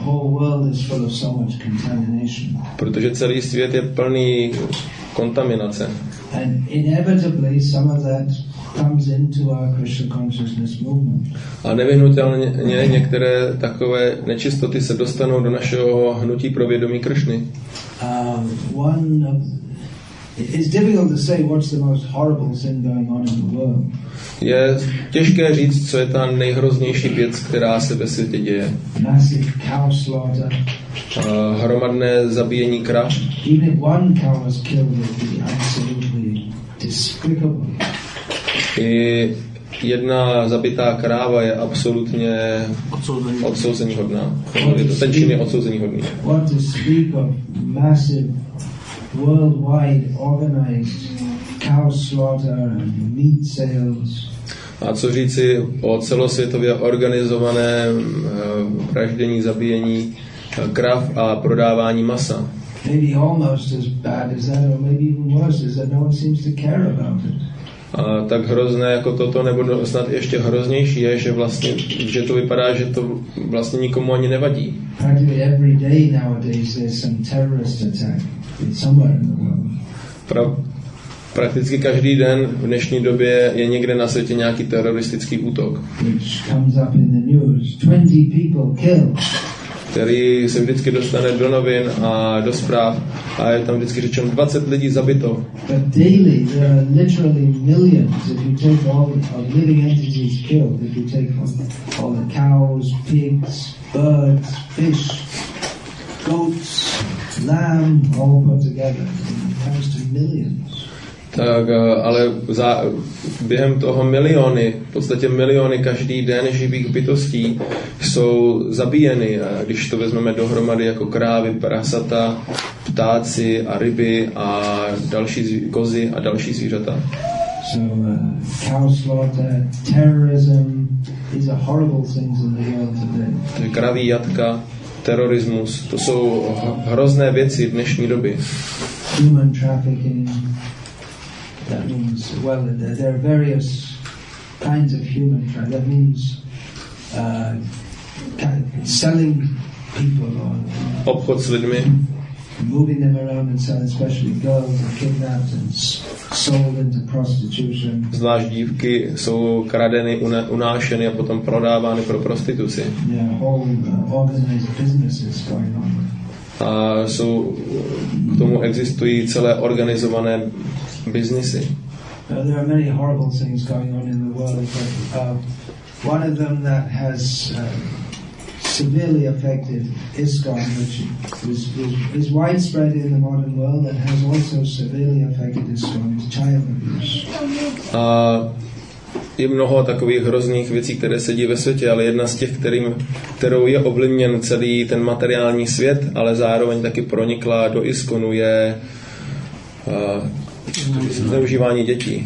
whole world is full of so much contamination. Protože celý svět je plný kontaminace. And inevitably some of that comes into our Krishna consciousness movement. A nevyhnutelně některé takové nečistoty se dostanou do našeho hnutí pro vědomí Kršny. It's difficult to say what's the most horrible sin going on in the world. Je těžké říct, co je ta nejhroznější věc, která se ve světě děje. Massive cow slaughter. Hromadné zabíjení krav. Even if one cow was killed, it would be absolutely despicable. I jedna zabitá kráva je absolutně odsouzeníhodná. Ten čin je odsouzeníhodný. What to speak of massive worldwide organized cow slaughter and meat sales. A co říci o celosvětově organizovaném vraždění, zabíjení krav a prodávání masa? Maybe almost as bad as that, or maybe even worse, is that no one seems to care about it. A tak hrozné jako toto, nebo snad ještě hroznější je, že vlastně, že to vypadá, že to vlastně nikomu ani nevadí. Practically every day nowadays there's some terrorist attack somewhere in the world. Prakticky každý den v dnešní době je někde na světě nějaký teroristický útok. Which comes up in the news. 20 people killed. Který se vždycky dostane do novin a do zpráv a je tam vždycky řečeno 20 lidí zabito. But daily there are literally millions if you take all of living entities killed, if you take all the cows, pigs, birds, fish, goats, lamb, all put together. It comes to millions. Tak, ale během toho miliony, v podstatě miliony každý den živých bytostí jsou zabíjeny. A když to vezmeme dohromady jako krávy, prasata, ptáci a ryby a další kozy a další zvířata. So cow slaughter, terrorism, these are horrible things in the world today. Kraví jatka, terorismus, to jsou hrozné věci v dnešní době. Human trafficking. That means, well, there are various kinds of human trafficking. That means selling people or obchod s lidmi, moving them around and selling, especially girls are kidnapped and sold into prostitution. Zvlášť dívky jsou kradeny, unášeny a potom prodávány pro prostituci. Yeah, whole organized businesses going on. A k tomu existují celé organizované biznisy. There are many horrible things going on in the world, but one of them that has severely affected ISKCON, which is widespread in the modern world, and has also severely affected ISKCON, is child abuse. Je mnoho takových hrozných věcí, které se dějí ve světě, ale jedna z těch, kterou je ovlivněn celý ten materiální svět, ale zároveň taky pronikla do ISKCONu, je zneužívání dětí.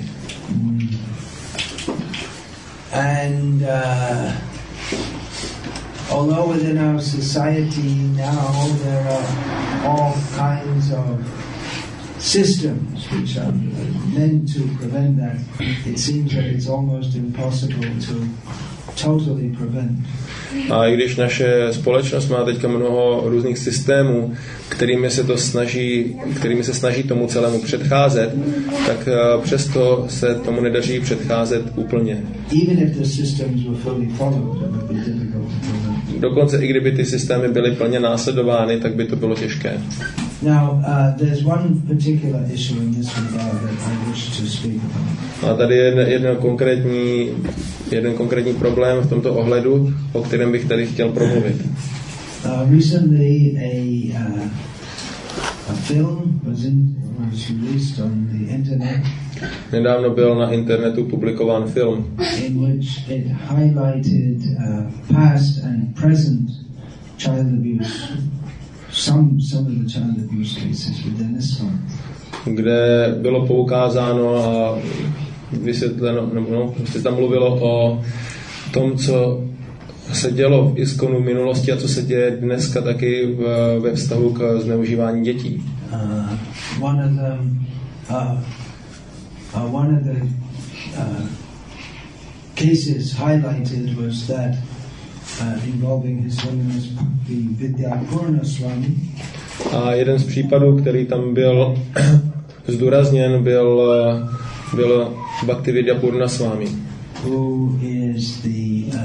And although within our society now there are all kinds of systems which are meant to prevent that, it seems that it's almost impossible to totally prevent. A i když naše společnost má teďka mnoho různých systémů, kterými se snaží tomu celému předcházet, tak přesto se tomu nedaří předcházet úplně. Dokonce i kdyby ty systémy byly plně následovány, tak by to bylo těžké. Now, there's one particular issue in this regard that I wish to speak about. A tady je jeden konkrétní problém v tomto ohledu, o kterém bych tady chtěl promluvit. Recently a film was released on the internet. Nedávno byl na internetu publikován film, in which it highlighted past and present child abuse. Some of the child abuse cases within ISKCON. Kde bylo poukázáno a vysvětleno, prostě tam mluvilo o tom, co se dělo v ISKCONu v minulosti a co se děje dneska taky ve vztahu k zneužívání dětí. One of the cases highlighted was that involving His Holiness Bhakti Vidyapurna Swami. A jeden z případů, který tam byl zdůrazněn, byl Bhakti Vidyapurna Swami, who is the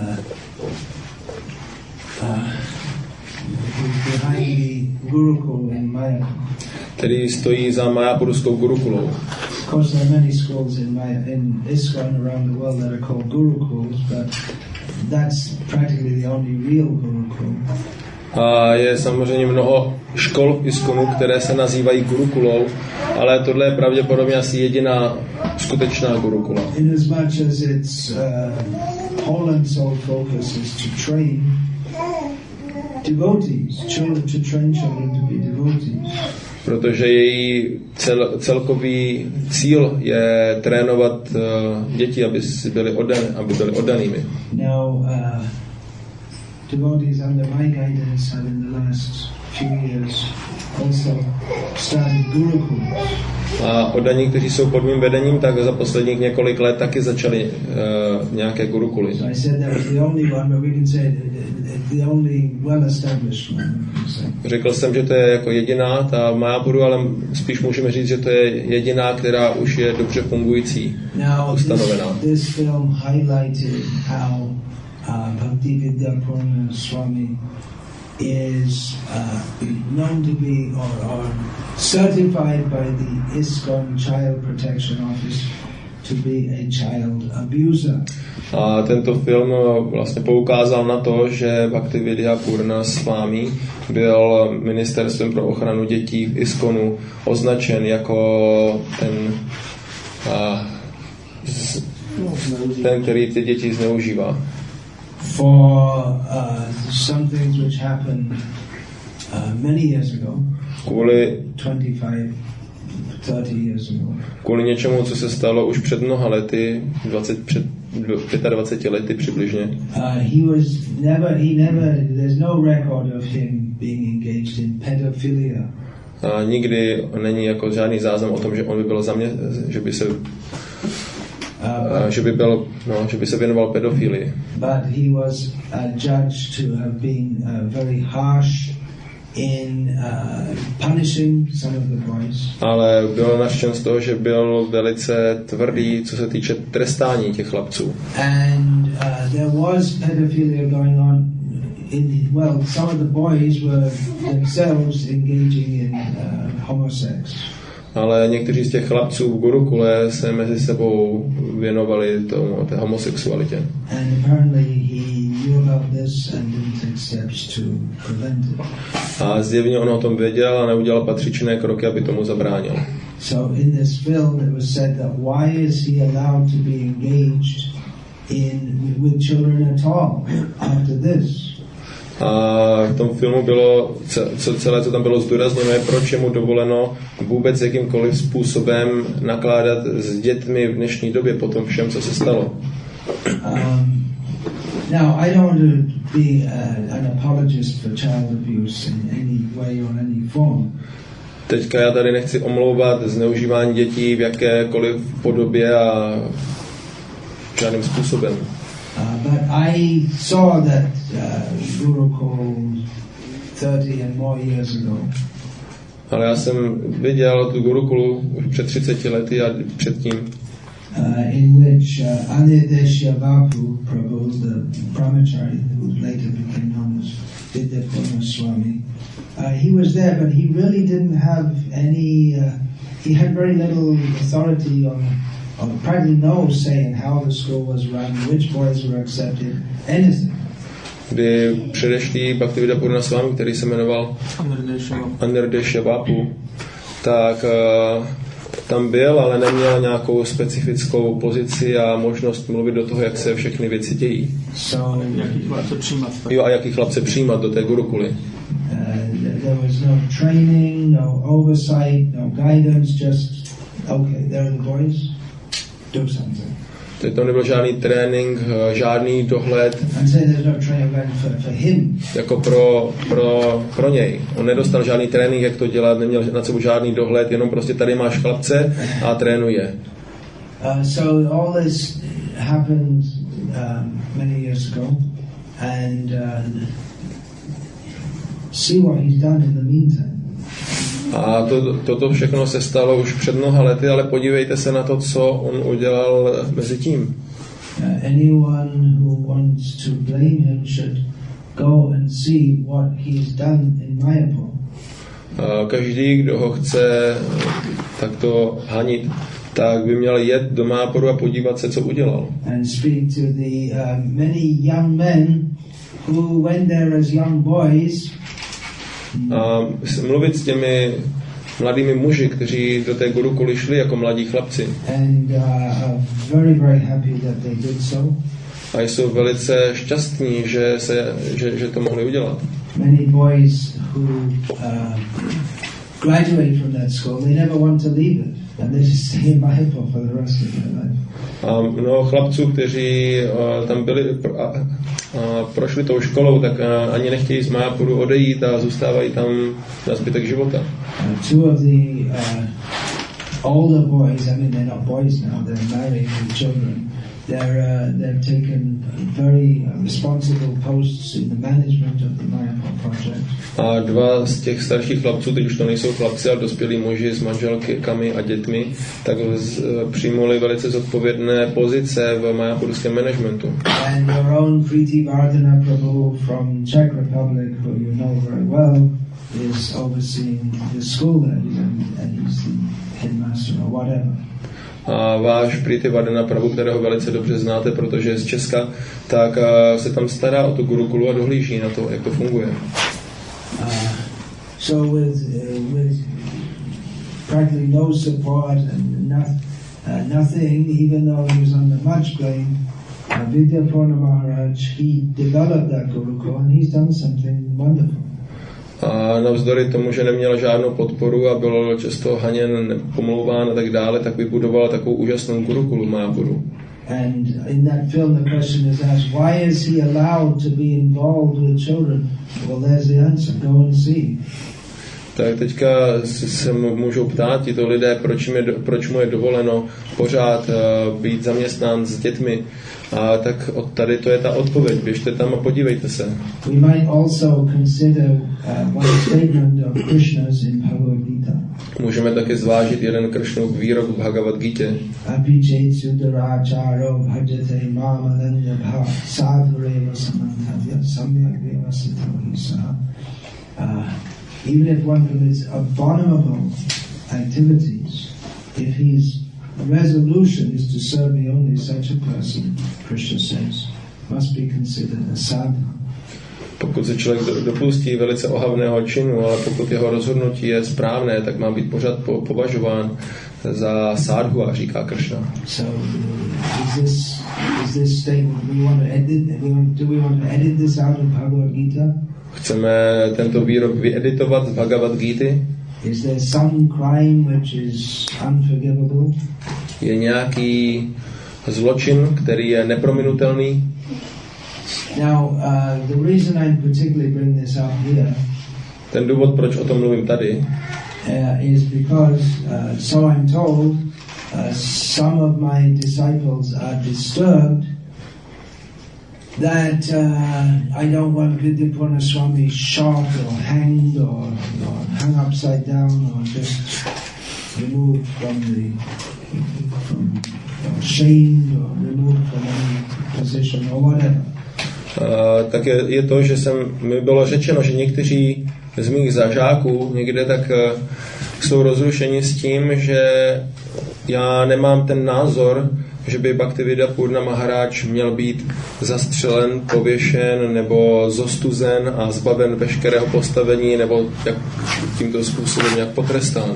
who's behind the Gurukul in Mayapur. který stojí za Majapurskou gurukulou. Of course, there are many schools in ISKCON around the world that are called Gurukuls, but that's practically the only real Gurukul. A je samozřejmě mnoho škol v ISKCONu, které se nazývají gurukulou, ale tohle je pravděpodobně asi jediná skutečná gurukula. In as much as its whole and sole focus is to train devotees, to train children to be devotees. Protože její celkový cíl je trénovat děti, aby byli oddanými. Now, devotees under my guidance have in the last few years also started gurukuls. A oddaní, kteří jsou pod mým vedením, tak za posledních několik let taky začali nějaké gurukuly. So I said that was the only one, but we can say the only well-established one. Řekl jsem, že to je jako jediná ta Mayapuru, ale spíš můžeme říct, že to je jediná, která už je dobře fungující, ustanovená. This film highlighted how Bhakti Vidyapurna Swami is known to be or certified by the ISKCON Child Protection Office to be a child abuser. A tento film vlastně poukázal na to, že Bhakti Vidyapurna Swami byl ministerstvem pro ochranu dětí v ISKCONu označen jako ten, který ty děti zneužívá. For some things which happened many years ago, kvůli 25, 30 years ago. Kvůli něčemu, co se stalo už před mnoha lety, před 25 lety přibližně. There's no record of him being engaged in pedophilia. A nikdy není jako žádný záznam o tom, že on by byl že by se věnoval pedofilii. But he was judged to have been very harsh in punishing some of the boys. Ale byl nařčen z toho, že byl velice tvrdý, co se týče trestání těch chlapců. And there was pedophilia going on. Some of the boys were themselves engaging in homosex. Ale někteří z těch chlapců v gurukule se mezi sebou věnovali té homosexualitě. A zjevně on o tom věděl a neudělal patřičné kroky, aby tomu zabránil. So in this film it was said that why is he allowed to be engaged with children at all after this? A v tom filmu bylo, celé, co tam bylo zdůrazněno, je, proč je mu dovoleno vůbec jakýmkoliv způsobem nakládat s dětmi v dnešní době po tom všem, co se stalo. Now, I don't want to be an apologist for child abuse in any way or any form. Teďka já tady nechci omlouvat zneužívání dětí v jakékoliv podobě a žádným způsobem. But I saw that Gurukul 30 and more years ago. Ale já jsem viděl tu Gurukulu už před 30 lety a předtím. In which Anirudesha Vapu Prabhu, the brahmachari who later became known as Vidyapurna Swami, he was there, but he really didn't have any. He had very little authority or practically no say in how the school was run, which boys were accepted, anything. Kdy předešlý Bhakti Vidyapurna Swami, který se jmenoval Anirudesha Vapu, tak tam byl, ale neměl nějakou specifickou pozici a možnost mluvit do toho, jak se všechny věci dějí. Jo, a jaký chlapce přijímat do té gurukuly. There was no training, no oversight, no guidance, just okay, there are the boys, do something. Teď tam nebyl žádný trénink, žádný dohled. Jako pro něj. On nedostal žádný trénink, jak to dělat, neměl na sebou žádný dohled, jenom prostě tady máš chlapce a trénuje. So all this happened many years ago. and see what he's done in the meantime. A toto všechno se stalo už před mnoha lety, ale podívejte se na to, co on udělal mezi tím. Anyone who wants to blame him should go and see what he's done in Mayapur. Každý, kdo ho chce takto hanit, tak by měl jet do Mayapuru a podívat se, co udělal. And speak to the many young men who went there as young boys. A mluvit s těmi mladými muži, kteří do té Gurukuly šli jako mladí chlapci. And very, very happy that they did so. A jsou velice šťastní, že to mohli udělat. Many boys who graduate from that school, they never want to leave it, and they just stay in Mayapur for the rest of their life. A mnoho chlapců, kteří tam byli a prošli tou školou, tak ani nechtějí z Mayapuru odejít a zůstávají tam na zbytek života. Two of the older boys, I mean they're not boys now, they're married with children. They've taken very responsible posts in the management of the Mayapur project. A dva z těch starších chlapců, teď už to nejsou chlapci, ale dospělí muži s manželkami a dětmi, tak přijmuli velice zodpovědné pozice v Mayapurském managementu. And your own Priti Vardhana Prabhu from Czech Republic, who you know very well, is overseeing the school there, and he's the headmaster or whatever. A váš Priti Vardhana Prabhu, kterého velice dobře znáte, protože je z Česka, tak se tam stará o tu Gurukulu a dohlíží na to, jak to funguje. So with practically no support and nothing, even though he was under much blame, Vidyapurna Maharaj, he developed that Gurukul and he's done something wonderful. A navzdory tomu, že neměl žádnou podporu a byl často haněn, pomlouván a tak dále, tak vybudoval takovou úžasnou Gurukulu Mayapuru. And in that film the question is asked, why is he allowed to be involved with children? Well, there's the answer, go and see. Tak teďka se můžou ptát tito lidé, proč mu je dovoleno pořád být zaměstnán s dětmi. A tak tady to je ta odpověď. Běžte tam a podívejte se. We might also consider one statement of Krishna's in Bhagavad Gita. Můžeme také zvážit jeden Krishnův výrok v Bhagavad Gitě. Abhijit sudaracharo bhajate mamalanya bha sadhureva samantavya samyak devasitahi saha. Even if one commits abominable activities, if his resolution is to serve me only, such a person, Krishna says, must be considered a sadhu. Pokud se člověk dopustí velice ohavného činu, ale pokud jeho rozhodnutí je správné, tak má být pořád považován za sadhu, a říká Krishna. So, is this statement, do we want to edit this out of Bhagavad Gita? Chceme tento výrok vyeditovat z Bhagavad Gity? Is there some crime which is unforgivable? Je nějaký zločin, který je neprominutelný? Now, the reason I particularly bring this up here, ten důvod, proč o tom mluvím tady, is because, so I'm told, some of my disciples are disturbed that I don't want Vidyapurna Swami shot or hanged or hung upside down or just removed from shamed or removed from any position or whatever. Tak je to, že mi bylo řečeno, že někteří z mých zažáků někde tak jsou rozrušeni s tím, že já nemám ten názor, že by Bhaktivedanta Maharaj měl být zastřelen, pověšen nebo zostuzen a zbaven veškerého postavení nebo jak, tímto způsobem nějak potrestán.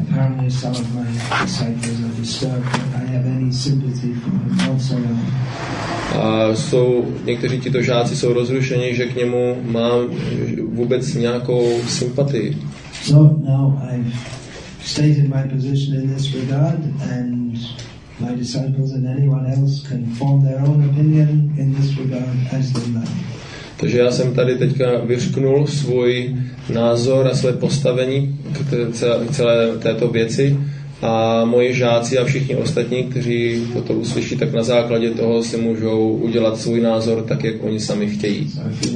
A někteří tito žáci jsou rozrušeni, že k němu mám vůbec nějakou sympatii. So now I've stated my position in this regard, and my disciples and anyone else can form their own opinion in this regard as they like. Takže já jsem tady teďka vyřknul svůj názor a své postavení k celé této věci. a moji žáci a všichni ostatní, kteří toto uslyší, tak na základě toho si můžou udělat svůj názor tak, jak oni sami chtějí.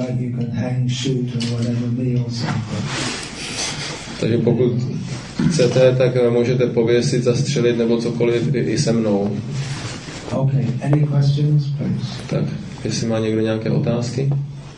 Takže pokud chcete, tak můžete pověsit, zastřelit nebo cokoliv i se mnou. Okay. Any questions, please? Tak, jestli má někdo nějaké otázky?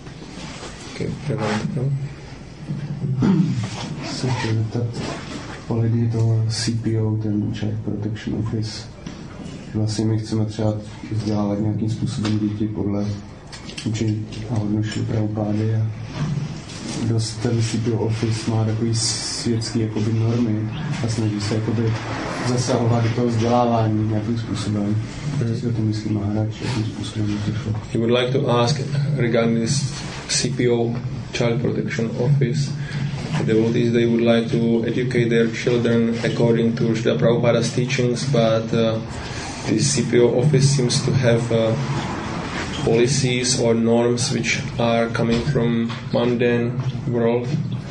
Se chci zeptat ohledně toho CPO, ten Child Protection Office. Vlastně my chceme třeba vzdělávat nějakým způsobem děti podle učení a hodnošení Prabhupády a dost ten CPO Office má takový světský jakoby normy a snaží se jakoby zasahovat do toho vzdělávání nějakým způsobem. Co si o tom myslí Maharaj, jakým způsobem to šlo? He would like to ask regarding this CPO, Child Protection Office. The devotees, they would like to educate their children according to Srila Prabhupada's teachings, but the CPO office seems to have policies or norms which are coming from mundane world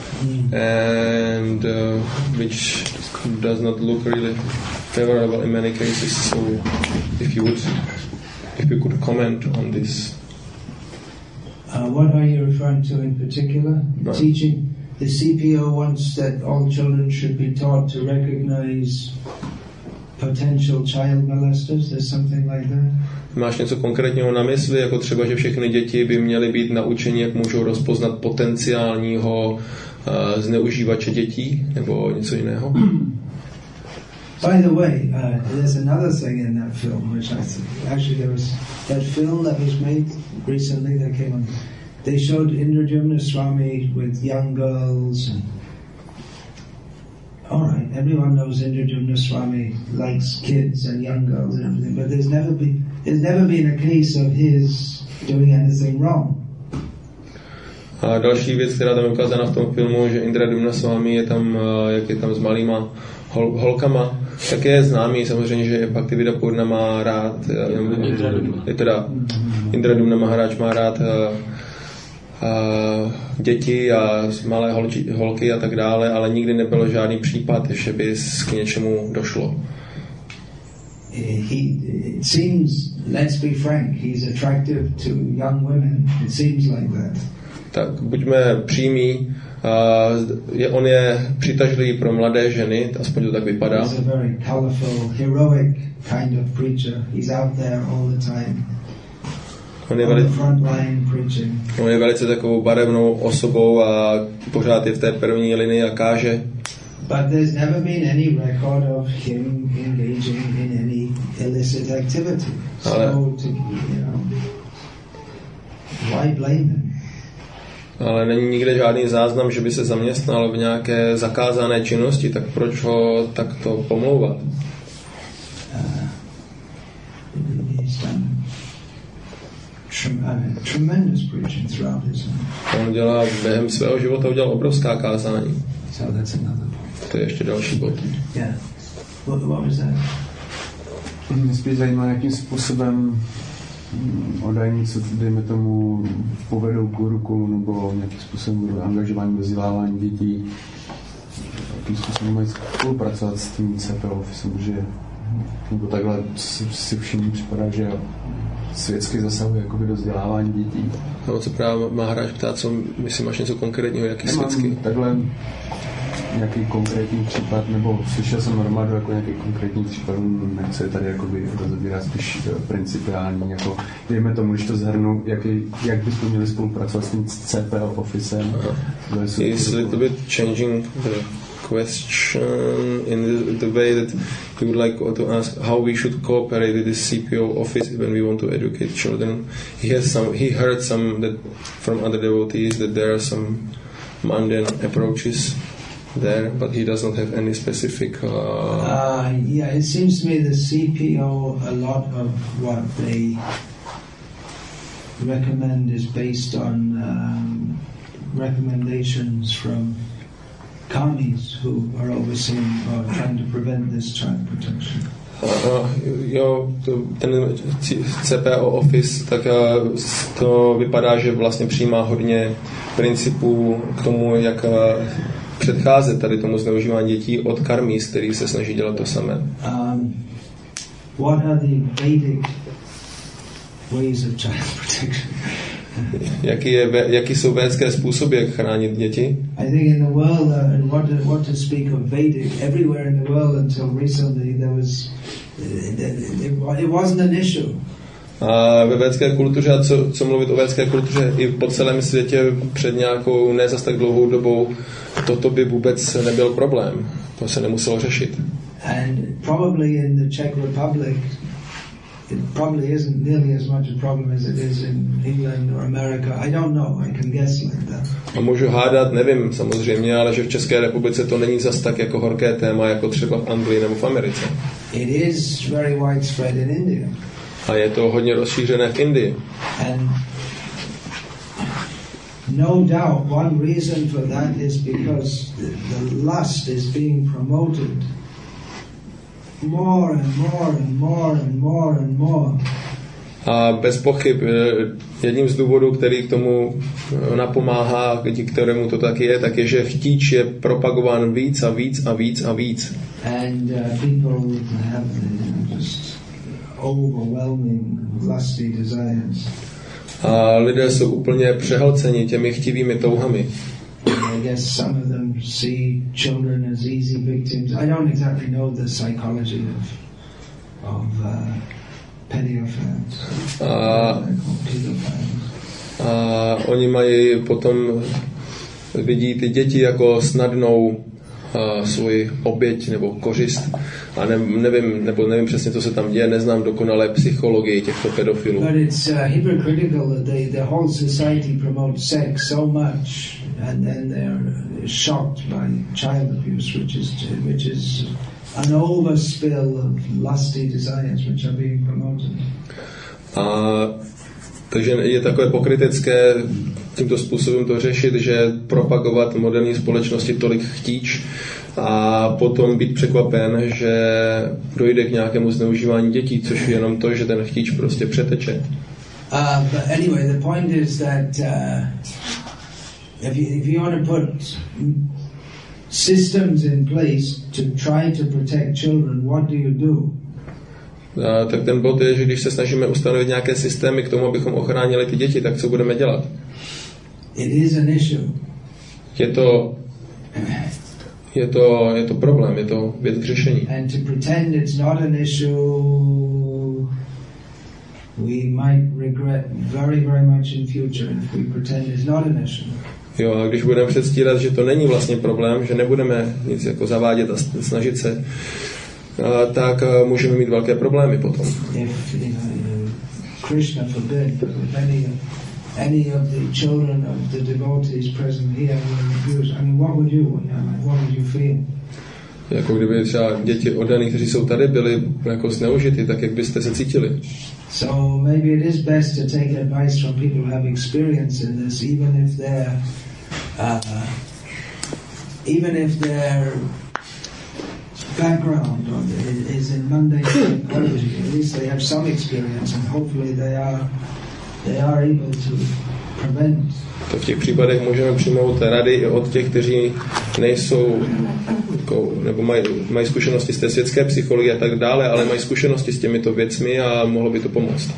and which does not look really favorable in many cases. So if you could comment on this. What are you referring to in particular? No. Teaching. The CPO wants that all children should be taught to recognize potential child molesters. There's something like that. Máš něco konkrétního na mysli, jako třeba, že všechny děti by měly být naučeni, jak můžou rozpoznat potenciálního zneužívače dětí, nebo něco jiného? By the way, there's another thing in that film which I think actually there was that film that was made recently that came on. They showed Indradyumna Swami with young girls. And, all right, everyone knows Indradyumna Swami likes kids and young girls and everything, but there's never been a case of his doing anything wrong. A další věc, která tam je ukázána v tom filmu, že Indradyumna Swami je tam, jak je tam s malýma holkama, tak je známý samozřejmě, že Bhaktivedanta Purna má rád, Indradyumna Maharaj má rád děti a malé holky a tak dále, ale nikdy nebyl žádný případ, že by k něčemu došlo. It seems, let's be frank, he's attractive to young women. It seems like that. Tak buďme přímí, on je přitažlivý pro mladé ženy, aspoň to tak vypadá. He's a very colorful, heroic kind of preacher. He's out there all the time. On je velice takovou barevnou osobou a pořád je v té první linii a káže. But there's never been any record of him engaging in any illicit activity. Why blame him? Ale není nikde žádný záznam, že by se zaměstnal v nějaké zakázané činnosti, tak proč ho takto pomlouvat? Tremendous preaching throughout his life. On dělá během svého života udělal obrovská kázání. So that's another. To je ještě další bod. Yeah. What was that? Mě spíš zajímá, jakým způsobem odajníci, dejme tomu, povedou k ruku nebo nějakým způsobem budou angažování do vzdělávání dětí. Jakým způsobem mají spolupracovat s tím CPO officem, že nebo takhle si všimně připadá, že světsky zasahuje jakoby do vzdělávání dětí. No, co právě Maharaj ptá, co myslí, máš něco konkrétního, jaký světsky? Takhle nějaký konkrétní případ, nebo slyšel jsem Normadu jako nějaký konkrétní případ, nechce tady jakoby rozebírat spíš principiální, jako dejme tomu, když to zhrnu, jak bychom měli spolupracovat s tím CPO officem. Is a little bit changing the question in the way that he would like to ask how we should cooperate with this CPO office when we want to educate children. He heard some that from other devotees that there are some mundane approaches there, but he does not have any specific. Yeah, it seems to me the CPO, a lot of what they recommend is based on recommendations from Kamis who are overseeing or trying to prevent this child protection. Ten CPO office, tak to vypadá, že vlastně přijímá hodně principů k tomu, jak předcházet tady tomu zneužívání dětí od karmís, který se snaží dělat to samé. What are the Vedic ways of child protection? Jaký jsou védské způsoby, jak chránit děti? I think in the world, what to speak of Vedic, everywhere in the world until recently there was, it wasn't an issue. A ve védské kultuře, a co mluvit o védské kultuře i po celém světě před nějakou ne zas tak dlouhou dobou, toto by vůbec nebyl problém. To se nemuselo řešit. And probably in the Czech Republic, it probably isn't nearly as much a problem as it is in England or America. I don't know. I can guess like that. A můžu hádat, nevím samozřejmě, ale že v České republice to není zas tak jako horké téma, jako třeba v Anglii nebo v Americe. It is very widespread in India. A je to hodně rozšířené v Indii. And no doubt one reason for that is because the lust is being promoted more and more and more and more and more. A bez pochyb jedním z důvodů, který k tomu napomáhá, díky kterému to tak je, že chtíč je propagován víc a víc a víc a víc. And people have just overwhelming lusty desires. A lidé jsou úplně přehlceni těmi chtivými touhami. I guess some of them see children as easy victims. I don't exactly know the psychology of petty offense. A oni mají potom, vidí ty děti jako snadnou svoji oběť nebo kořist. A nevím přesně, co se tam děje, neznám dokonale psychologii těchto pedofilů. But it's hypocritical that the whole society promotes sex so much and then they're shocked by child abuse, which is an overspill of lusty desires which are being promoted. Takže je takové pokrytecké tímto způsobem to řešit, že propagovat v moderní společnosti tolik chtíč a potom být překvapen, že dojde k nějakému zneužívání dětí, což je jenom to, že ten chtíč prostě přeteče. But anyway, the point is that if you want to put systems in place to try to protect children, what do you do? Tak ten bod je, že když se snažíme ustanovit nějaké systémy k tomu, abychom ochránili ty děti, tak co budeme dělat? It is an issue. Je to problém, je to věc k řešení. And to pretend it's not an issue, we might regret very, very much in future if we pretend it's not an issue. Jo, a když budeme předstírat, že to není vlastně problém, že nebudeme nic jako zavádět a snažit se, tak můžeme mít velké problémy potom. If Krishna forbid, if any of the children of the devotees present here were abused, I mean, what would you feel? Jako kdyby třeba děti oddaných, kteří jsou tady, byli jako zneužity, tak jak byste se cítili? So maybe it is best to take advice from people who have experience in this, even if their background is in mundane psychology. At least they have some experience, and hopefully they are able to prevent. To v těch případech můžeme přijmout rady i od těch, kteří nejsou nebo mají zkušenosti z té světské psychologie a tak dále, ale mají zkušenosti s těmito věcmi a mohlo by to pomoct.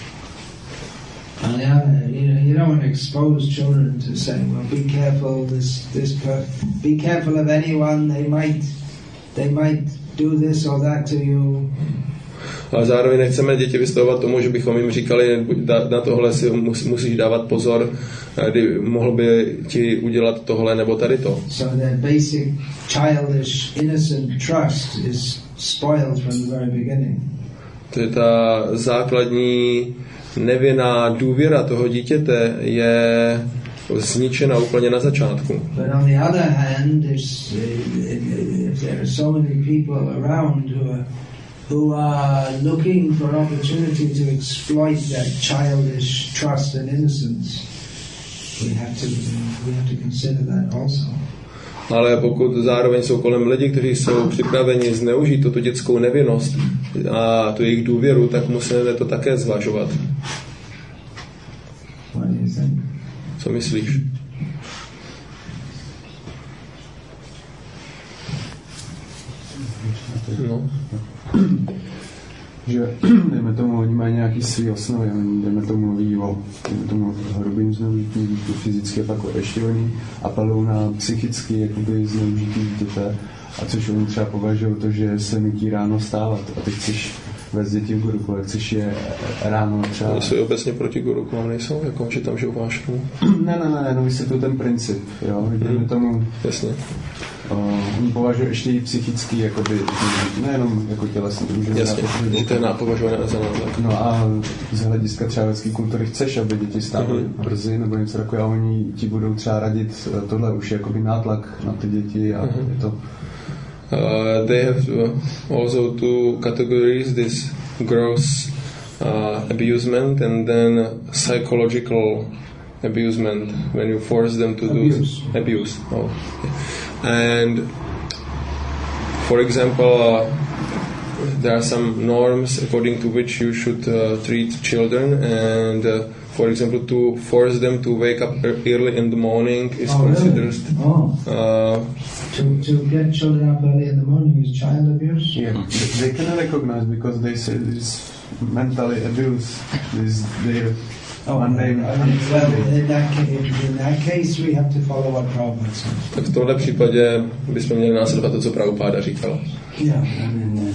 You don't want to expose children to saying, well, be careful, be careful of anyone, they might do this or that to you. Ale zároveň nechceme děti vystavovat tomu, že bychom jim říkali, na tohle si musíš dávat pozor, kdy mohl by ti udělat tohle nebo tady to. So that basic childish innocent trust is spoiled from the very beginning. To je ta základní nevinná důvěra toho dítěte je zničena úplně na začátku. But on the other hand, if there are so many people around who are looking for opportunity to exploit that childish trust and innocence, we have to consider that also. Ale pokud zároveň jsou kolem lidi, kteří jsou připraveni zneužít tuto dětskou nevinnost a tu jejich důvěru, tak musíme to také zvažovat. Co myslíš? No. Že, dejme tomu, oni mají nějaký svý osnovy, oni, dejme tomu, mluví o hrubým zneužití, fyzicky pak ještě oni apelují na psychicky jakoby zneužití dítěte, a což oni třeba považují to, že se nutí ráno stávat a teď chceš vést děti v gurukule, chceš je ráno třeba... Oni jsou obecně proti gurukulám, nejsou? Jako, že tam žijou v ášramu? Ne, no vysvětluji ten princip, jo, dejme tomu... Jasně. Oni považují ještě i psychický, jakoby, nejenom jako tělesný. Jasně, že to je považované za nátlak. No a z hlediska třeba vědecké kultury chceš, aby děti stávaly brzy nebo něco takového, a oni ti budou třeba radit, tohle už je jakoby nátlak na ty děti a je to... They have also two categories, this gross abusement and then psychological abusement, when you force them to do abuse. Oh, okay. And for example, there are some norms according to which you should treat children, and for example, to force them to wake up early in the morning is considered... Really? To get children up early in the morning is child abuse? Yeah, they can recognize because they say this mentally abuse is their unnamed... Well, in that case we have to follow what Prabhupada says. Tak v tomhle případě bychom měli následovat to, co Prabhupada říkal. Yeah, I mean,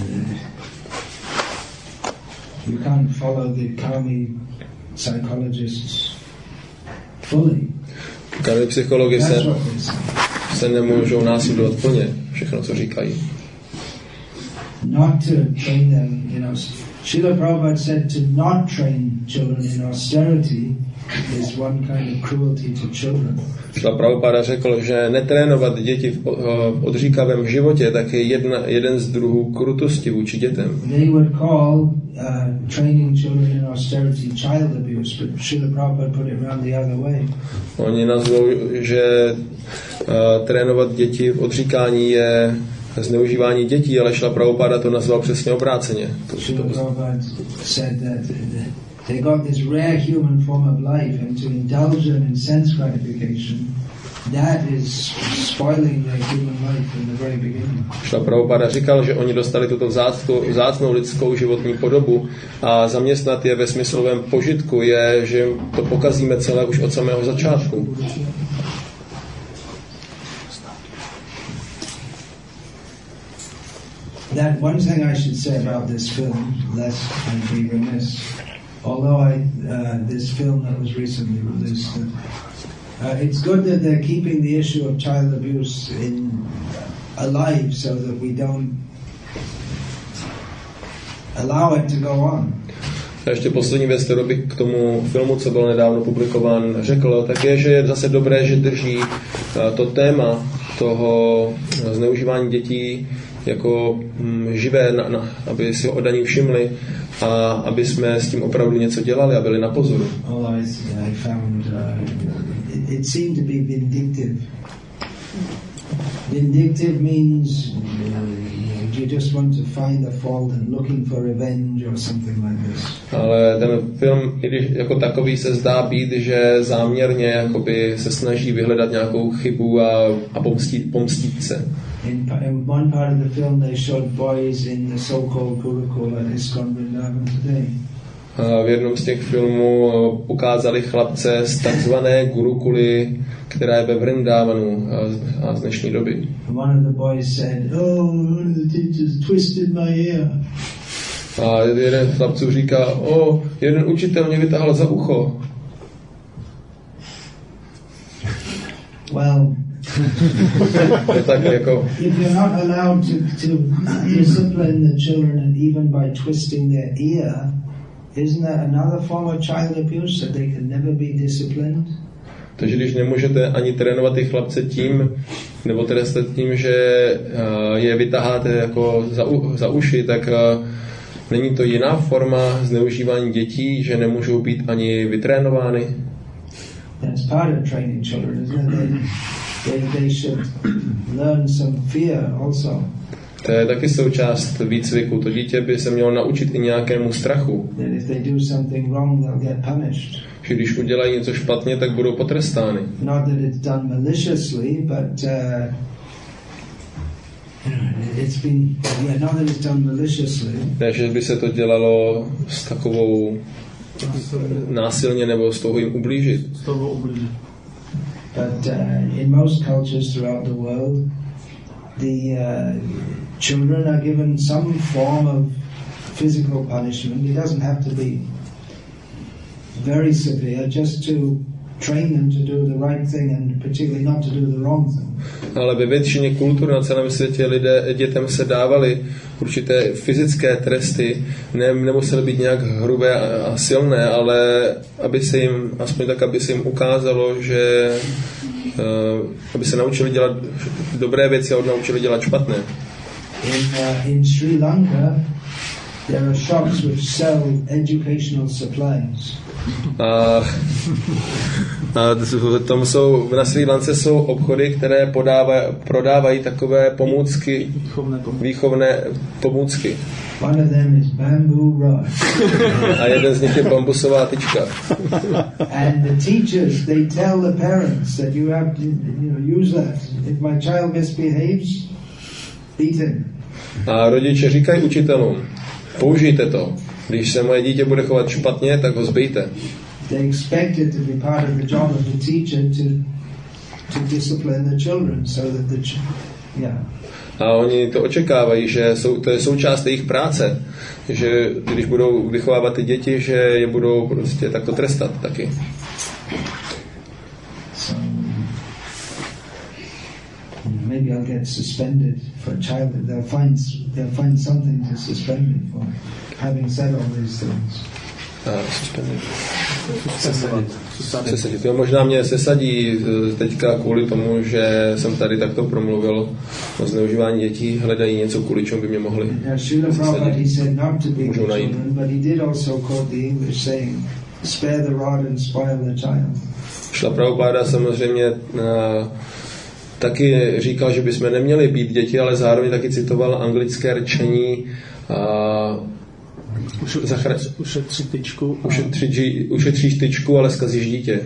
you can't follow the karmi psychologists fully. Karmi psychologi se nemůžou následovat plně všechno, co říkají. Not to train them, you know. Srila Prabhupada said to not train children in austerity is one kind of cruelty to children. Srila Prabhupada řekl, že netrénovat děti v odříkavém životě tak je jeden z druhů krutosti vůči dětem. They would call training children in austerity child abuse, but Srila Prabhupada put it around the other way. Oni nazvou, že trénovat děti v odříkání je zneužívání dětí, ale Srila Prabhupada to nazval přesně obráceně. Srila Prabhupada said that they got this rare human form of life, and to indulge them in sense gratification, that is spoiling their human life in the very beginning. Srila Prabhupada říkal, že oni dostali tuto vzácnou lidskou životní podobu a zaměstnat je ve smyslovém požitku je, že to pokazíme celé už od samého začátku. That one thing I should say about this film, lest I be remiss, although this film that was recently released, it's good that they're keeping the issue of child abuse alive so that we don't allow it to go on. A ještě poslední věc, kterou bych k tomu filmu, co byl nedávno publikován, řekl, tak je, že je zase dobré, že drží to téma toho zneužívání dětí jako živé, aby si ho oddaní všimli a aby jsme s tím opravdu něco dělali a byli na pozoru. I found it seemed to be vindictive. Vindictive means you just want to find a fault and looking for revenge or something like this. Ale ten film, i když jako takový se zdá být, že záměrně jakoby se snaží vyhledat nějakou chybu a pomstít se. In one part of the film they showed boys in the so-called Gurukul at ISKCON Vrindavan today. V jednom z těch filmů ukázali chlapce z takzvané Gurukuly, která je ve Vrindavanu a z dnešní doby. One of the boys said, the teacher twisted my ear. A jeden z chlapců říká, jeden učitel mě vytáhl za ucho. Well, tak jako, if you're not allowed to discipline the children even by twisting their ear, isn't that another form of child abuse, that they can never be disciplined? Takže když nemůžete ani trénovat ty chlapce tím, nebo trestat tím, že je vytaháte jako za uši, tak není to jiná forma zneužívání dětí, že nemůžou být ani vytrénovány? That's part of training children, isn't it? They should learn some fear also. To je taky součást výcviku. To dítě by se mělo naučit i nějakému strachu. That if they do something wrong, they'll get punished. Že když udělají něco špatně, tak budou potrestány. Not that it's done maliciously, but not that it's done maliciously. Ne, že by se to dělalo s takovou násilně nebo s toho jim ublížit. But in most cultures throughout the world, the children are given some form of physical punishment. It doesn't have to be very severe, just to train them to do the right thing and particularly not to do the wrong thing. Ale ve většině kultur na celém světě dětem se dávaly určité fyzické tresty, nemusely být nějak hrubé a silné, ale aby se jim, aspoň tak, aby se jim ukázalo, že aby se naučili dělat dobré věci a naučili dělat špatné. In Sri Lanka there are shops which sell educational supplies. A na Srí Lance jsou obchody, které prodávají takové pomůcky, výchovné pomůcky. One of them is bamboo rod. A jeden z nich je bambusová tyčka. And the teachers, they tell the parents that you have to use that. If my child misbehaves, beat him. A rodiče říkají učitelům, použijte to. Když se moje dítě bude chovat špatně, tak ho zbijte. They expect it to be part of the job of the teacher to discipline the children so that A oni to očekávají, že to je součást jejich práce, že když budou vychovávat ty děti, že je budou prostě takto trestat taky. So, maybe I'll get suspended for a child. They'll find something to suspend me for having said all these things. Sesadit. Jo, možná mě sesadí teďka kvůli tomu, že jsem tady takto promluvil o zneužívání dětí, hledají něco, kvůli čemu by mě mohli sesadit. Můžou najít. Šla Prabhupáda samozřejmě taky říkal, že bychom neměli být děti, ale zároveň taky citoval anglické rčení ušetříš tyčku, ale zkazíš dítě.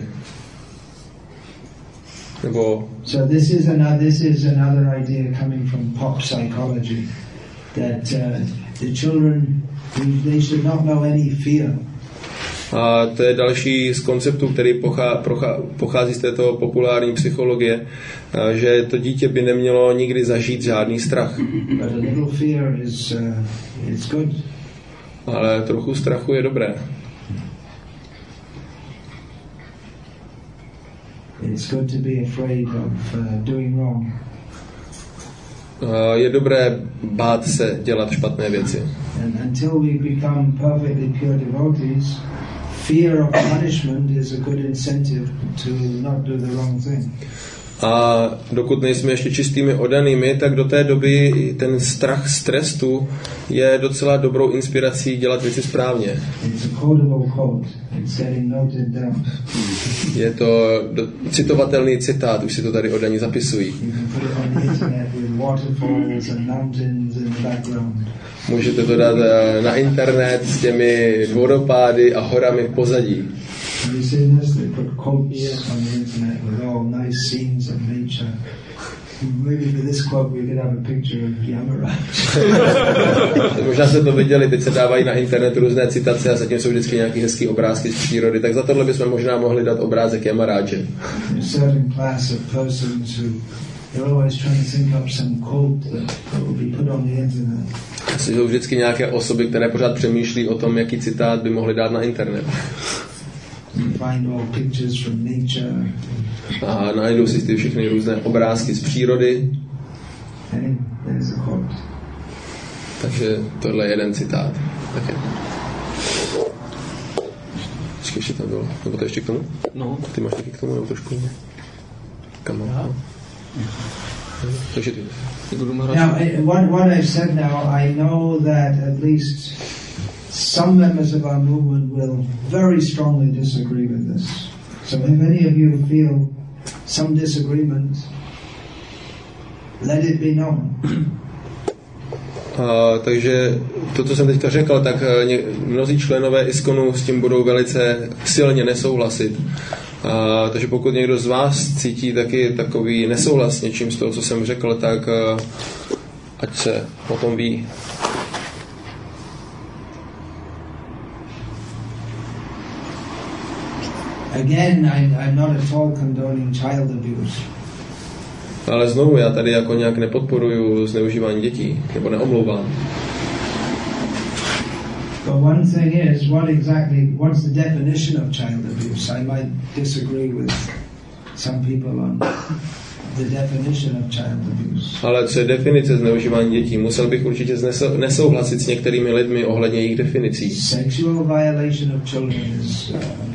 Nebo So this is another idea coming from pop psychology that the children they should not know any fear. A to je další z konceptů, který pochází z této populární psychologie, že to dítě by nemělo nikdy zažít žádný strach. But a little fear is good. Ale trochu strachu je dobré. It's good to be afraid of doing wrong. Je dobré bát se dělat špatné věci. And until we become perfectly pure devotees, fear of punishment is a good incentive to not do the wrong thing. A dokud nejsme ještě čistými oddanými, tak do té doby ten strach z trestu je docela dobrou inspirací dělat věci správně. Je to citovatelný citát, už si to tady oddaní zapisují. Můžete to dát na internet s těmi vodopády a horami v pozadí. Have you seen this? They put quotes on the internet with all nice scenes of nature. Maybe for this quote we could have a picture of Yamaraj. Možná jste to viděli, teď se dávají na internet různé citace a zatím jsou vždycky nějaký hezký obrázky z přírody, tak za tohle bychom možná mohli dát obrázek Yamaraje. Certain class of persons who they're always trying to think up some quote that will be put on the internet. Jsou vždycky nějaké osoby, které pořád přemýšlí o tom, jaký citát by mohli dát na internet. Find all pictures from nature. A najdou si ty všechny různé obrázky z přírody. And there's a quote. Takže tohle je jeden citát. Také. Ještě tam bylo. Nebo to ještě k tomu? No. Ty máš taky k tomu, nebo trošku? Kam mám? Takže ty. Now, what I've said now, I know that at least some members of our movement will very strongly disagree with this. So if any of you feel some disagreement, let it be known. Takže to, co jsem teďka řekl, tak mnozí členové ISKCONu s tím budou velice silně nesouhlasit. Takže pokud někdo z vás cítí taky takový nesouhlas s něčím z toho, co jsem řekl, tak ať se o tom ví. Again, I'm not at all condoning child abuse. Ale znovu, já tady jako nějak nepodporuju zneužívání dětí, nebo neomlouvám. But one thing is, what's the definition of child abuse? I might disagree with some people on the definition of child abuse. Ale co je definice zneužívání dětí? Musel bych určitě nesouhlasit s některými lidmi ohledně jejich definicí. Sexual violation of children is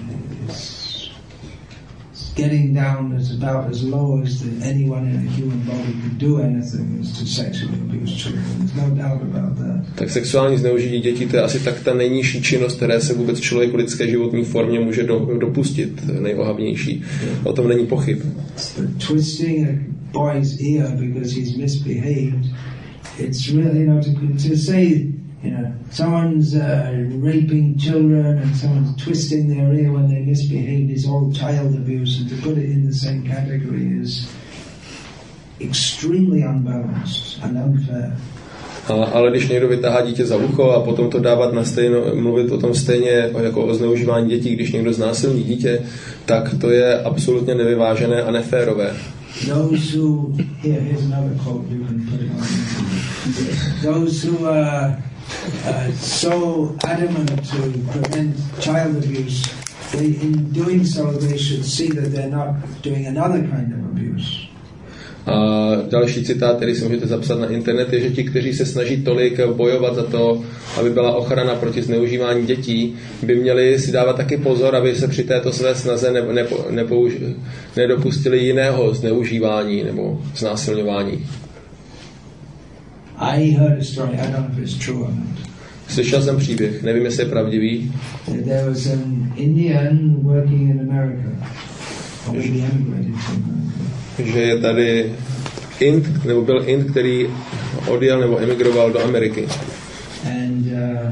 getting down as about as low as anyone in a human body could do anything is to sexually abuse children. There's no doubt about that. Tak sexuální zneužití dětí, to je asi tak ta nejnižší činnost, které se vůbec člověk v lidské životní formě může dopustit, nejohavnější. O tom není pochyb. Twisting a boy's ear because he's misbehaved, it's really not to say, someone's raping children and someone's twisting their ear when they misbehave is all child abuse, and to put it in the same category is extremely unbalanced and unfair. Ale když někdo vytáhá dítě za ucho a potom to dávat na mluvit o tom stejně jako o zneužívání dětí, když někdo znásilní dítě, tak to je absolutně nevyvážené a neférové. Those who here's another quote you can put it on. Those who so adamant to prevent child abuse, in doing so they should see that they're not doing another kind of abuse. A další citát, který si můžete zapsat na internet, je, že ti, kteří se snaží tolik bojovat za to, aby byla ochrana proti zneužívání dětí, by měli si dávat taky pozor, aby se při této své snaze nedopustili jiného zneužívání nebo znásilňování. I heard a story, I don't know if it's true or not. Slyšel jsem příběh, nevím, jestli je pravdivý. There was an Indian working in America. Or maybe emigrated to America. Že je tady byl Ind, který odjel nebo emigroval do Ameriky. And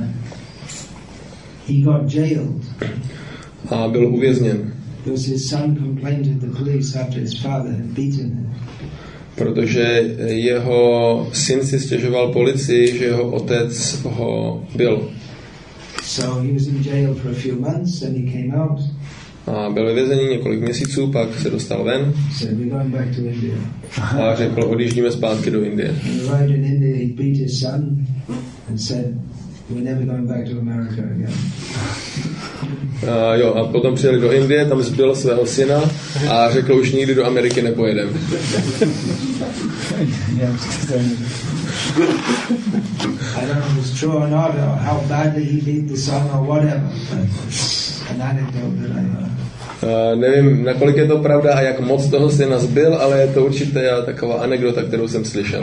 he got jailed. A byl uvězněn. Because his son complained to the police after his father had beaten him. Protože jeho syn si stěžoval policii, že jeho otec ho bil. So he was in jail for a few months and he came out. A byl ve vězení několik měsíců, pak se dostal ven. Said, we're going back to India. A řekl, odjíždíme zpátky do Indie. And arrived in India, he beat his son and said, we're never going back to America again. A potom přijeli do Indie, tam zbil svého syna a řekl, už nikdy do Ameriky nepojedem. I don't know if it's true or not, or how badly he beat the son or whatever, but it's an anecdote that I heard. Nevím, nakolik je to pravda a jak moc toho syna zbil, ale je to určitě taková anekdota, kterou jsem slyšel.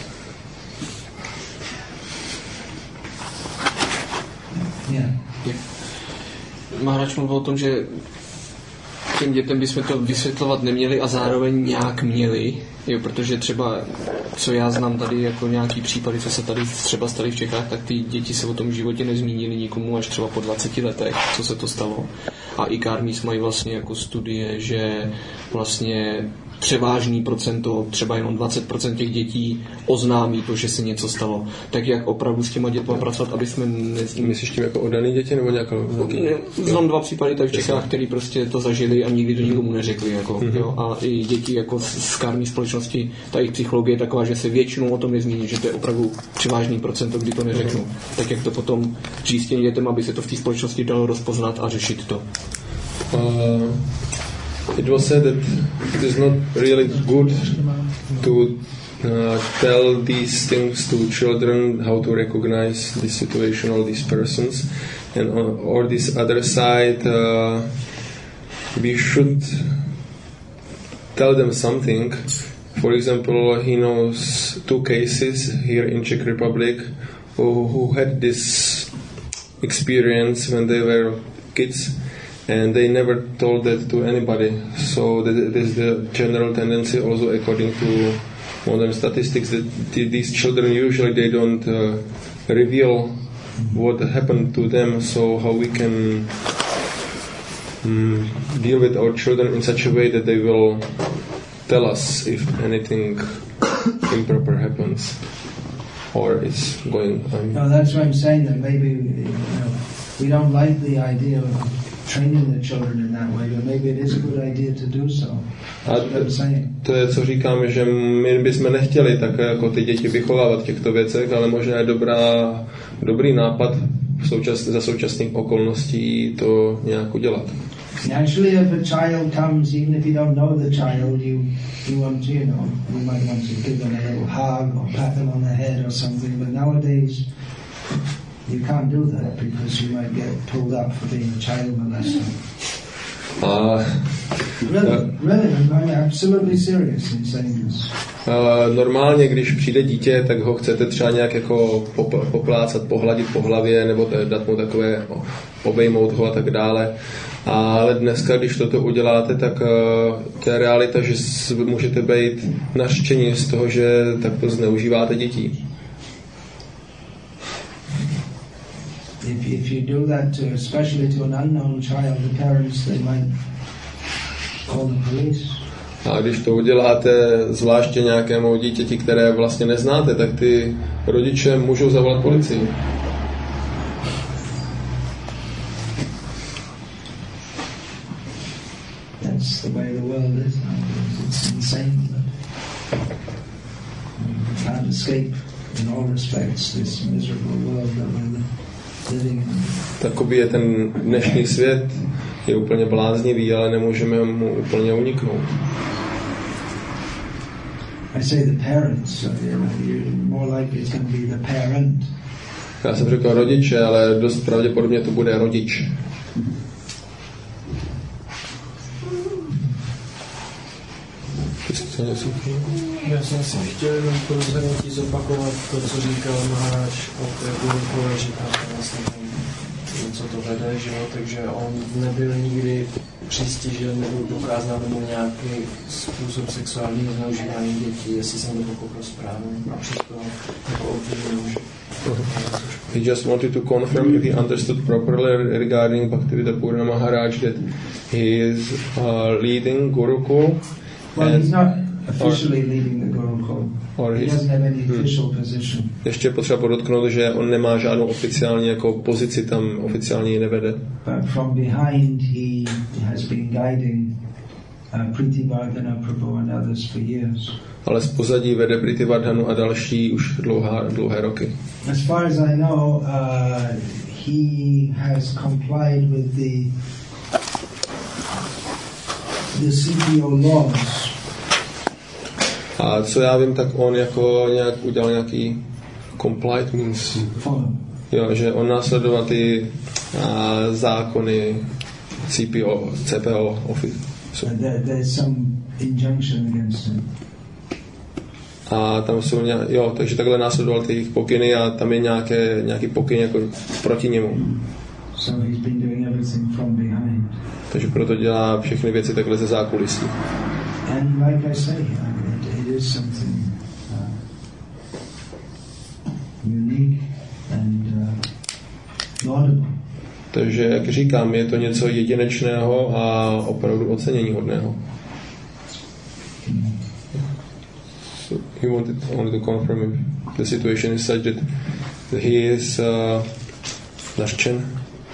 Maharač mluvil o tom, že těm dětem bychom to vysvětlovat neměli a zároveň nějak měli, protože třeba, co já znám tady jako nějaký případy, co se tady třeba staly v Čechách, tak ty děti se o tom životě nezmínili nikomu až třeba po 20 letech, co se to stalo. A i Karmís mají vlastně jako studie, že vlastně převážný procento, třeba jenom 20% těch dětí oznámí to, že se něco stalo. Tak jak opravdu s těma dětma pracovat, aby jsme Myslíš tím jako oddaný děti nebo nějaký? Znám 2 případy tady v Čechách, který prostě to zažili a nikdy to nikomu neřekli. Jako, jo? A i děti jako z Karmí společnosti, ta jejich psychologie je taková, že se většinou o tom nezmíní, že to je opravdu převážný procento, kdy to neřeknou. Tak jak to potom říct těm dětem, aby se to v té společnosti dalo rozpoznat a řešit to. It was said that it is not really good to tell these things to children, how to recognize this situation, all these persons, and on this other side, we should tell them something. For example, he knows 2 cases here in Czech Republic who had this experience when they were kids. And they never told that to anybody. So there's the general tendency also according to modern statistics that these children usually they don't reveal what happened to them. So how we can deal with our children in such a way that they will tell us if anything improper happens. or is going on. No, that's what I'm saying, that maybe we don't like the idea of training the children in that way, but maybe it is a good idea to do so. That's what I'm saying. To je, co říkám, že my bychom nechtěli tak jako ty děti vychovávat v těchto věcech, ale možná je dobrý nápad za současných okolností to nějak udělat. Naturally, if a child comes, even if you don't know the child, you want to, you might want to give them a little hug or pat them on the head or something. But nowadays, you can't do that because you might get pulled up for being a child molester. Really, I'm absolutely serious in saying this. Normálně, když přijde dítě, tak ho chcete třeba nějak jako poplácat, pohladit po hlavě, nebo dát mu takové, obejmout ho a tak dále. Ale dneska, když toto uděláte, tak to je realita, že můžete být nařčeni z toho, že takto zneužíváte děti. If you do that, especially to an unknown child, the parents, they might call the police. A když to uděláte zvláště nějakému dítěti, které vlastně neznáte, tak ty rodiče můžou zavolat policii. That's the way the world is nowadays. It's insane, but you can't escape in all respects this miserable world that we're living in. Takový je ten dnešní svět, je úplně bláznivý, ale nemůžeme mu úplně uniknout. I say the parents, so you're more likely it's going to be the parent. Já jsem řekl rodiče, ale dost pravděpodobně to bude rodič. Já jsem si chtěl jenom prozradit zopakovat to, co říkal Maharaj o té Gurukule, že tam vlastně co to vede, že jo, takže on nebyl nikdy přistižen nebo do prázdna nebo nějaký způsob sexuálního zneužívání dětí, jestli jsem to pochopil správně, a přesto jako obvinuju. He just wanted to confirm if he understood properly regarding Bhaktivedanta Purana Maharaj that he is leading Gurukul. Well, he's not officially leading the Gurukul. He doesn't have any official position. Ještě potřeba podotknout, že on nemá žádnou oficiální jako pozici, tam oficiálně nevede. But from behind he has been guiding Pritibhardhana Prabhu and others for years. Ale z pozadí vede Pritibhardhanu a další už dlouhé roky. As far as I know, he has complied with the CPO laws. A co já vím, tak on jako nějak udělal nějaký complied means. Jo, že on následoval ty zákony CPO office. So there's some injunction against him. A tam jsou takže takhle následoval ty jejich pokyny a tam je nějaký pokyn jako proti němu. So he's been doing everything from behind. Takže proto dělá všechny věci takhle ze zákulisí. And like I say, it is something unique and laudable. Takže, jak říkám, je to něco jedinečného a opravdu oceněníhodného. So he wanted only to confirm if the situation is such that he is nařčen,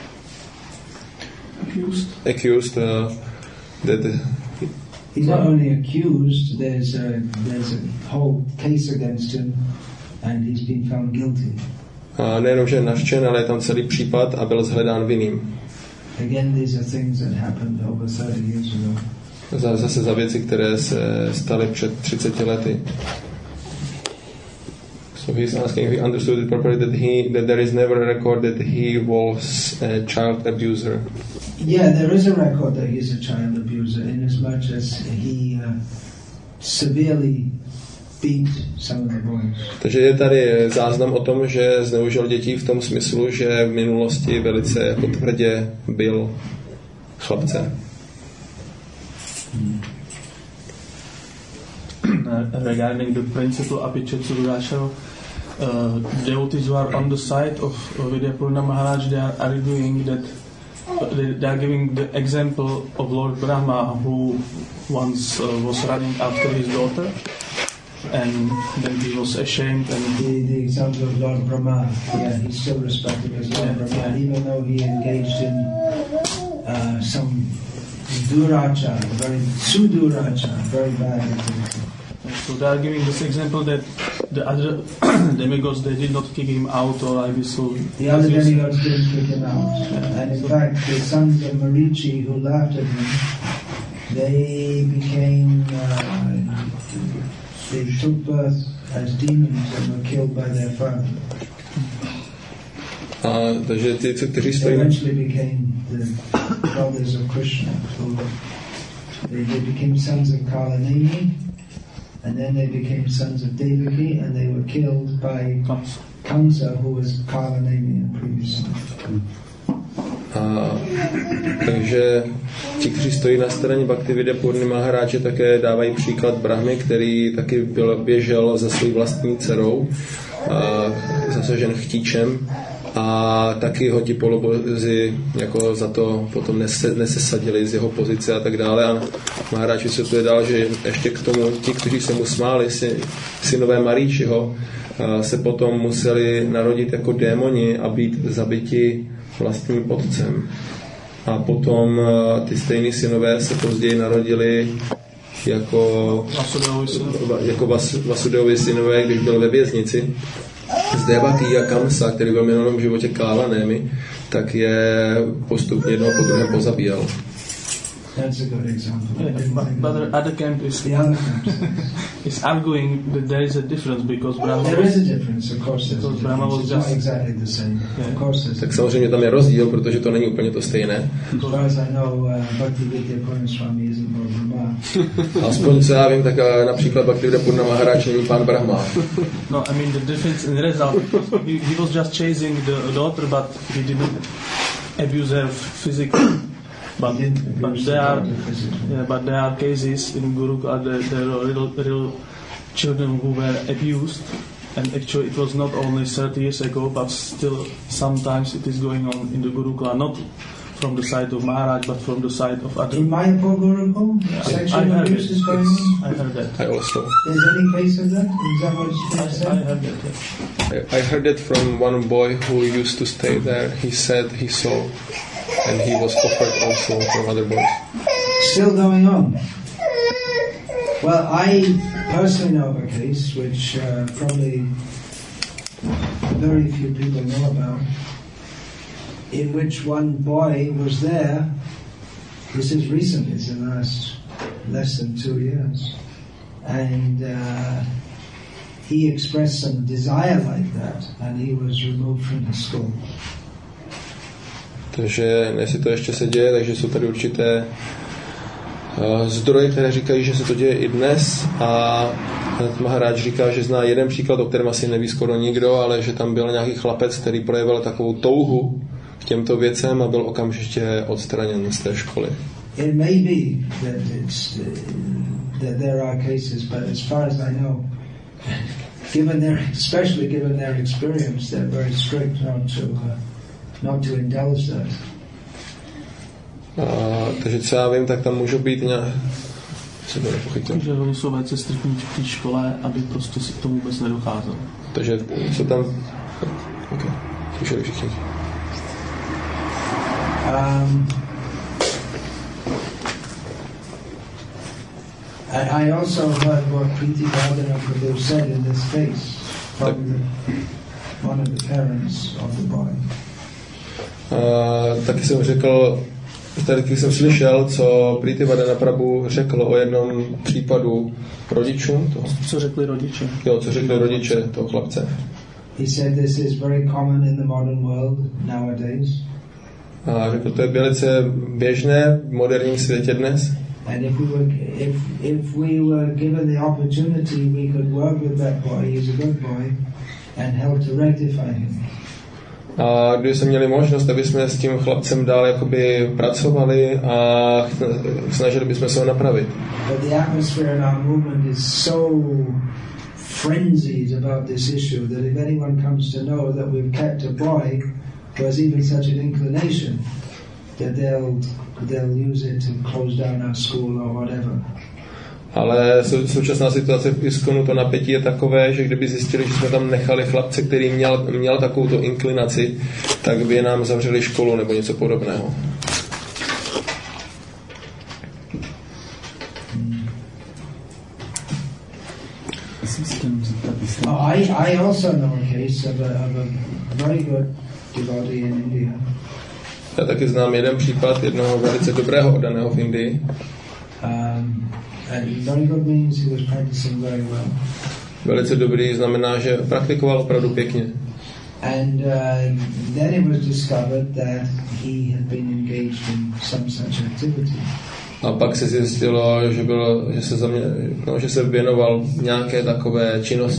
accused that he's not only accused, there's a whole case against him and he's been found guilty. A nejenom, že je nařčen, ale je tam celý případ a byl shledán vinným. Again, these are things that happened over 30 years ago. Zase za věci, které se staly před 30 lety. So he's asking if he understood it properly that there is never a record that he was a child abuser. Yeah, there is a record that he's a child abuser in as much as he severely beat some of the boys. Takže je tady záznam o tom, že zneužil děti v tom smyslu, že v minulosti velice jako tvrdě byl chlapce. Regarding the principle Apichetsu Rashal, devotees who are on the side of Vidyapurna Maharaj, they are arguing that they are giving the example of Lord Brahma, who once was running after his daughter, and then he was ashamed. And the example of Lord Brahma, yeah, he's still respected as Lord Brahma, even though he engaged in some duracha, very suduracha, very bad activity. So they are giving this example that the other demigods, they did not kick him out or like this. So the other demigods didn't kick him out. And in fact, the sons of Marichi who laughed at him, they became, they took birth as demons and were killed by their father. Takže ty, kteří stojí... They eventually became the brothers of Krishna. They became sons of Kalaneni, and then they became sons of Devaki, and they were killed by Kamsa, who was Kalaneni previously. Takže ti, kteří stojí na straně Bhaktividya Maharáče, také dávají příklad Brahmy, který taky běžel za svou vlastní dcerou, zasažen chtíčem, a taky ho ti polobozi jako za to potom nesesadili z jeho pozice a tak dále. A Maharáč vysvětluje dál, že ještě k tomu ti, kteří se mu smáli, synové Maríčiho, se potom museli narodit jako démoni a být zabiti vlastním otcem. A potom ty stejný synové se později narodili jako Vasudevovi synové, když byl ve věznici. Z Devaki a Kamsa, který byl jménem v životě Kálanémi, tak je postupně jednou po druhém pozabíjal. That's a good example. Yeah, but the other camp is arguing that there is a difference because Brahma. There is a difference, of course. Because Brahma was it's just not exactly the same. Yeah. Of course. Tak samozřejmě tam je rozdíl, protože to není úplně to stejné. As far as I know, Bhaktivedanta Purna Swami isn't Lord Brahma. Aspoň co já vím, tak například Bhaktivedanta Purna Maharáč není pán Brahma. No, I mean the difference in result. He was just chasing the daughter, but he didn't abuse her physically. But there are cases in Gurukula that there are real children who were abused, and actually it was not only 30 years ago, but still sometimes it is going on in the Gurukula, not from the side of Maharaj, but from the side of other. In Mayapur Gurukul, sexual abuse is going on? I heard that. I also. Is any case of that? Is that what you said? I heard that, yes. I heard that from one boy who used to stay there. He said he saw, and he was offered also from other boys. Still going on. Well, I personally know of a case which probably very few people know about, in which one boy was there. This is recent, it's in the last less than 2 years. And he expressed some desire like that, and he was removed from the school. Takže jestli to ještě se děje, takže jsou tady určité zdroje, které říkají, že se to děje i dnes, a Maharáč říká, že zná jeden příklad, o kterém asi neví skoro nikdo, ale že tam byl nějaký chlapec, který projevil takovou touhu k těmto věcem a byl okamžitě odstraněn z té školy. It may be that there are cases, but as far as I know, especially given their experience, they're very strict not to indulge that. Takže co já vím, tak tam můžou být nějaké... Takže oni jsou velice striktní v té škole, aby prostě si k tomu vůbec nedocházelo. Takže jsou tam... Ok, slyšeli všichni. I also heard what Priti Bhadana Prabhu said in this case from one of the parents of the boy. Taky jsem řekl, taky jsem slyšel, co Priti Bhadana Prabhu řekl o jednom případu rodičům. Co řekli rodiče? Jo, co řekli rodiče toho chlapce. He said this is very common in the modern world nowadays. A řekl, to je velice běžné v moderním světě dnes. And if we were given the opportunity, we could work with that boy. He's a good boy, and help to rectify him. A když jsme měli možnost, aby jsme s tím chlapcem dál jakoby pracovali a snažili bychom se ho napravit. But the atmosphere in our movement is so frenzied about this issue that if anyone comes to know that we've kept a boy who has even such an inclination, that they'll use it to close down our school or whatever. Ale současná situace v ISKCONu, to napětí je takové, že kdyby zjistili, že jsme tam nechali chlapce, který měl takovouto inklinaci, tak by nám zavřeli školu nebo něco podobného. I also know a case of a very good devotee in India. Já taky znám jeden případ jednoho velice dobrého oddaného v Indii. And very good means he was practicing very well. Velice dobrý znamená, že praktikoval opravdu pěkně. And then it was discovered that he had been engaged in some such activity. A pak se zjistilo, že se věnoval nějaké takové činnosti.